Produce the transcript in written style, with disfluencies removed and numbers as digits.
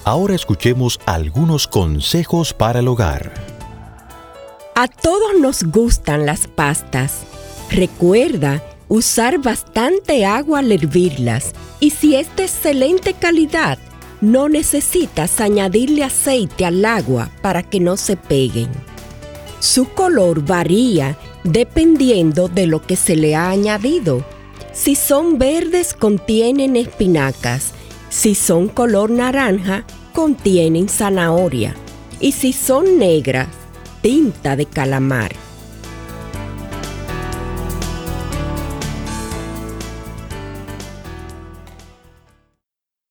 Ahora escuchemos algunos consejos para el hogar. A todos nos gustan las pastas. Recuerda usar bastante agua al hervirlas y si es de excelente calidad, no necesitas añadirle aceite al agua para que no se peguen. Su color varía dependiendo de lo que se le ha añadido. Si son verdes, contienen espinacas. Si son color naranja, contienen zanahoria. Y si son negras, tinta de calamar.